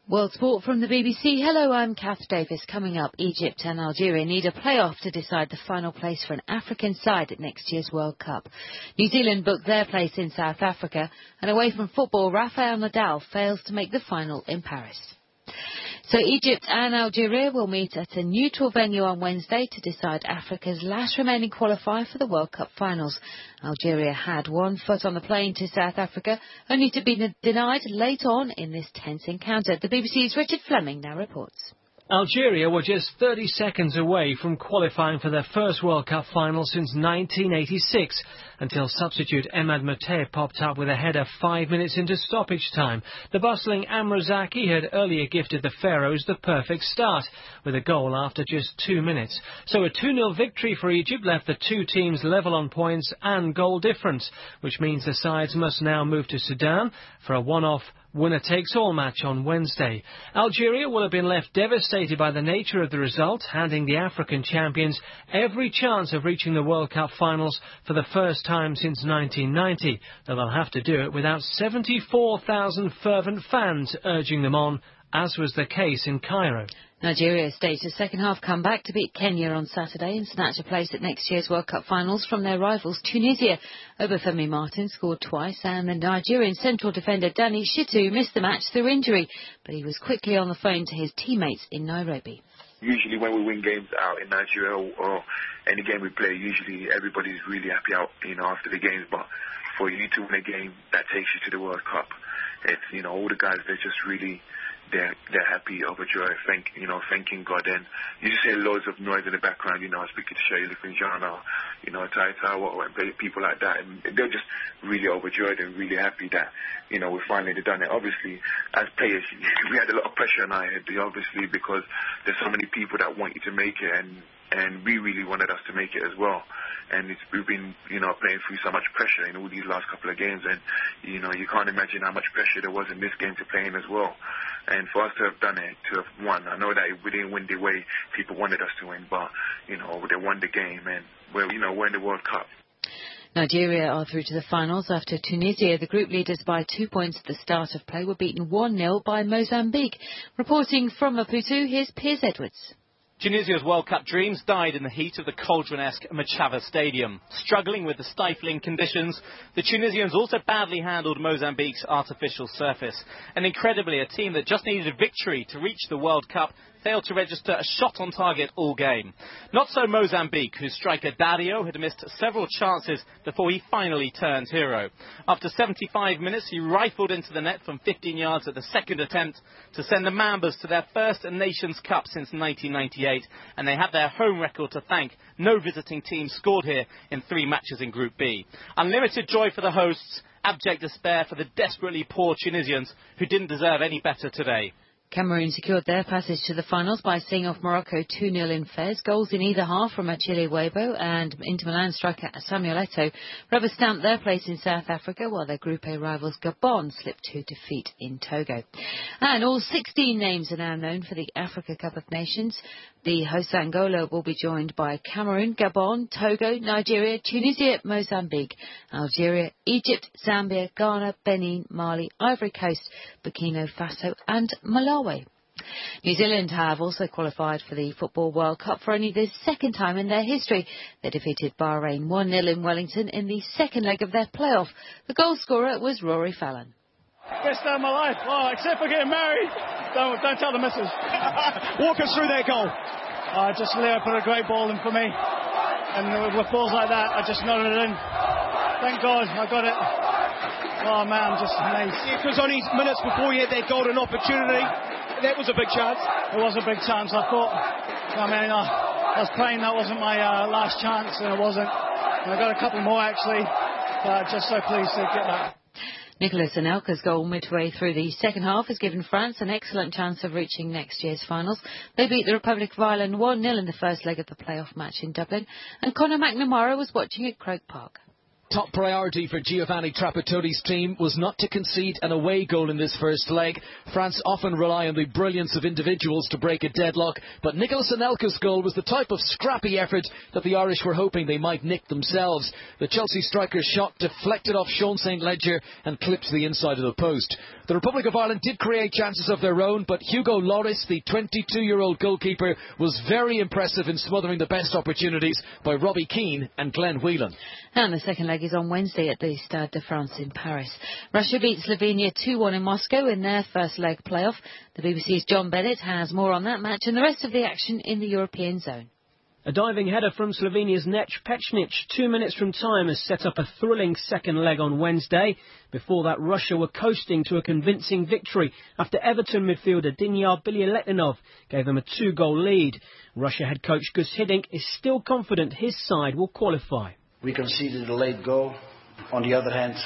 World Sport from the BBC. Hello, I'm Kath Davis. Coming up, Egypt and Algeria need a playoff to decide the final place for an African side at next year's World Cup. New Zealand booked their place in South Africa, and away from football, Rafael Nadal fails to make the final in Paris. So Egypt and Algeria will meet at a neutral venue on Wednesday to decide Africa's last remaining qualifier for the World Cup finals. Algeria had one foot on the plane to South Africa, only to be denied late on in this tense encounter. The BBC's Richard Fleming now reports. Algeria were just 30 seconds away from qualifying for their first World Cup final since 1986, until substitute Emad Mouteh popped up with a header 5 minutes into stoppage time. The bustling Amrazaki had earlier gifted the Pharaohs the perfect start, with a goal after just 2 minutes. So a 2-0 victory for Egypt left the two teams level on points and goal difference, which means the sides must now move to Sudan for a one-off winner-takes-all match on Wednesday. Algeria will have been left devastated by the nature of the result, handing the African champions every chance of reaching the World Cup finals for the first time since 1990, though they'll have to do it without 74,000 fervent fans urging them on, as was the case in Cairo. Nigeria staged a second-half comeback to beat Kenya on Saturday and snatch a place at next year's World Cup finals from their rivals Tunisia. Obafemi Martin scored twice, and the Nigerian central defender Danny Shitu missed the match through injury, but he was quickly on the phone to his teammates in Nairobi. Usually when we win games out in Nigeria or any game we play, usually everybody's really happy out, after the games. But for you to win a game, that takes you to the World Cup. It's, all the guys, they're just really... They're happy, overjoyed, thanking God. And you just hear loads of noise in the background, speaking to Shayla Finjana, Taita, people like that. And they're just really overjoyed and really happy that, we finally done it. Obviously, as players, we had a lot of pressure on our head, obviously, because there's so many people that want you to make it, and we really wanted us to make it as well. And we've been, playing through so much pressure in all these last couple of games. And, you can't imagine how much pressure there was in this game to play in as well. And for us to have done it, to have won, I know that we didn't win the way people wanted us to win, but, they won the game, and we're in the World Cup. Nigeria are through to the finals after Tunisia, the group leaders by 2 points at the start of play, were beaten 1-0 by Mozambique. Reporting from Maputo, here's Piers Edwards. Tunisia's World Cup dreams died in the heat of the cauldron-esque Machava Stadium. Struggling with the stifling conditions, the Tunisians also badly handled Mozambique's artificial surface. And incredibly, a team that just needed a victory to reach the World Cup failed to register a shot on target all game. Not so Mozambique, whose striker Dario had missed several chances before he finally turned hero. After 75 minutes, he rifled into the net from 15 yards at the second attempt to send the Mambas to their first Nations Cup since 1998, and they have their home record to thank. No visiting team scored here in 3 matches in Group B. Unlimited joy for the hosts, abject despair for the desperately poor Tunisians, who didn't deserve any better today. Cameroon secured their passage to the finals by seeing off Morocco 2-0 in Fez. Goals in either half from Achille Weibo and Inter Milan striker Samuel Eto'o rubber stamped their place in South Africa, while their Group A rivals Gabon slipped to defeat in Togo. And all 16 names are now known for the Africa Cup of Nations. The host Angola will be joined by Cameroon, Gabon, Togo, Nigeria, Tunisia, Mozambique, Algeria, Egypt, Zambia, Ghana, Benin, Mali, Ivory Coast, Burkina Faso and Malawi. New Zealand have also qualified for the Football World Cup for only the second time in their history. They defeated Bahrain 1-0 in Wellington in the second leg of their playoff. The goal scorer was Rory Fallon. Best day of my life. Oh, except for getting married. Don't tell the missus. Walk us through that goal. Just Leo put a great ball in for me. And with balls like that, I just nodded it in. Thank God I got it. Oh, man, I'm just amazed. It was only minutes before you had that golden opportunity. That was a big chance. It was a big chance. I thought, I was praying that wasn't my last chance, and it wasn't. And I got a couple more, actually. But just so pleased to get that. Nicolas Anelka's goal midway through the second half has given France an excellent chance of reaching next year's finals. They beat the Republic of Ireland 1-0 in the first leg of the playoff match in Dublin, and Conor McNamara was watching at Croke Park. Top priority for Giovanni Trapattoni's team was not to concede an away goal in this first leg. France often rely on the brilliance of individuals to break a deadlock, but Nicolas Anelka's goal was the type of scrappy effort that the Irish were hoping they might nick themselves. The Chelsea striker's shot deflected off Sean St. Ledger and clipped the inside of the post. The Republic of Ireland did create chances of their own, but Hugo Lloris, the 22-year-old goalkeeper, was very impressive in smothering the best opportunities by Robbie Keane and Glenn Whelan. And the second leg is on Wednesday at the Stade de France in Paris. Russia beat Slovenia 2-1 in Moscow in their first leg playoff. The BBC's John Bennett has more on that match and the rest of the action in the European zone. A diving header from Slovenia's Nec Pecnic 2 minutes from time has set up a thrilling second leg on Wednesday. Before that, Russia were coasting to a convincing victory after Everton midfielder Dinyar Bilyaletdinov gave them a 2-goal lead. Russia head coach Gus Hiddink is still confident his side will qualify. We conceded a late goal. On the other hand,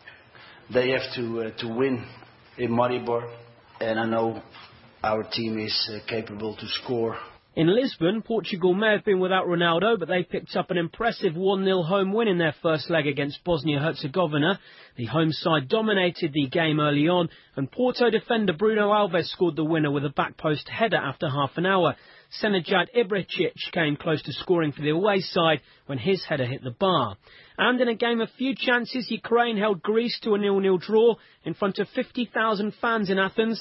they have to win in Maribor, and I know our team is capable to score. In Lisbon, Portugal may have been without Ronaldo, but they picked up an impressive 1-0 home win in their first leg against Bosnia-Herzegovina. The home side dominated the game early on, and Porto defender Bruno Alves scored the winner with a back post header after half an hour. Senejad Ibrahimovic came close to scoring for the away side when his header hit the bar. And in a game of few chances, Ukraine held Greece to a 0-0 draw in front of 50,000 fans in Athens.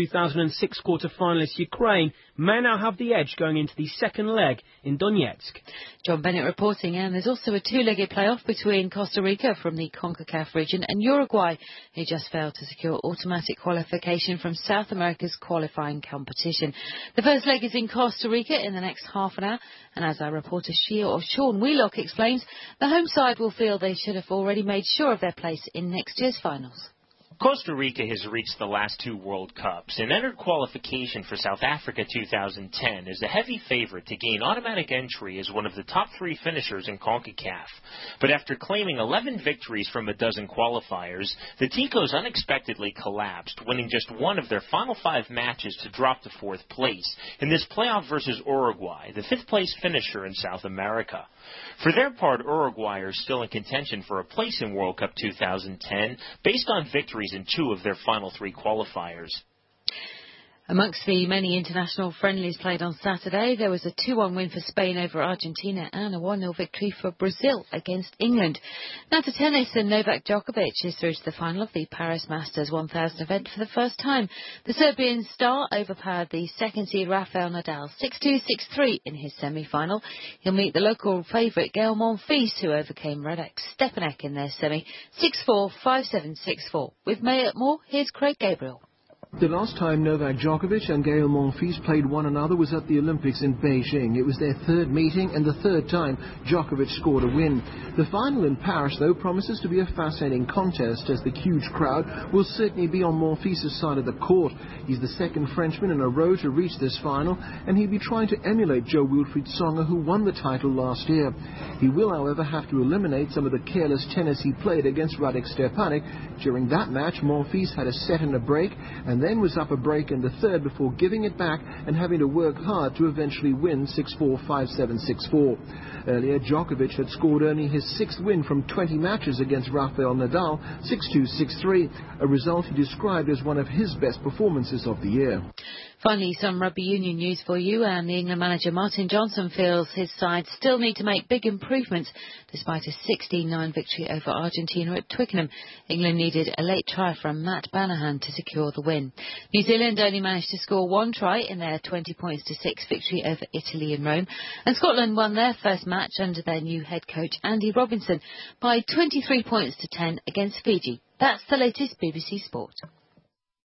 2006 quarter-finalist Ukraine may now have the edge going into the second leg in Donetsk. John Bennett reporting, and there's also a two-legged playoff between Costa Rica from the CONCACAF region and Uruguay, who just failed to secure automatic qualification from South America's qualifying competition. The first leg is in Costa Rica in the next half an hour, and as our reporter Sean Wheelock explains, the home side will feel they should have already made sure of their place in next year's finals. Costa Rica has reached the last two World Cups and entered qualification for South Africa 2010 as the heavy favorite to gain automatic entry as one of the top three finishers in CONCACAF. But after claiming 11 victories from a dozen qualifiers, the Ticos unexpectedly collapsed, winning just one of their final 5 matches to drop to 4th place in this playoff versus Uruguay, the 5th place finisher in South America. For their part, Uruguay are still in contention for a place in World Cup 2010 based on victories in 2 of their final 3 qualifiers. Amongst the many international friendlies played on Saturday, there was a 2-1 win for Spain over Argentina and a 1-0 victory for Brazil against England. Now to tennis, and Novak Djokovic is through to the final of the Paris Masters 1000 event for the first time. The Serbian star overpowered the second seed Rafael Nadal 6-2, 6-3 in his semi-final. He'll meet the local favourite Gael Monfils, who overcame Radek Stepanek in their semi 6-4, 5-7, 6-4. With more, here's Craig Gabriel. The last time Novak Djokovic and Gael Monfils played one another was at the Olympics in Beijing. It was their third meeting and the third time Djokovic scored a win. The final in Paris, though, promises to be a fascinating contest, as the huge crowd will certainly be on Monfils' side of the court. He's the second Frenchman in a row to reach this final, and he'll be trying to emulate Jo-Wilfried Tsonga, who won the title last year. He will, however, have to eliminate some of the careless tennis he played against Radek Stepanek. During that match, Monfils had a set and a break, and then was up a break in the third before giving it back and having to work hard to eventually win 6-4, 5-7, 6-4. Earlier, Djokovic had scored only his 6th win from 20 matches against Rafael Nadal, 6-2, 6-3, a result he described as one of his best performances of the year. Finally, some rugby union news for you, and the England manager Martin Johnson feels his side still need to make big improvements despite a 16-9 victory over Argentina at Twickenham. England needed a late try from Matt Banahan to secure the win. New Zealand only managed to score 1 try in their 20-6 victory over Italy in Rome, and Scotland won their first match under their new head coach Andy Robinson by 23 points to 10 against Fiji. That's the latest BBC Sport.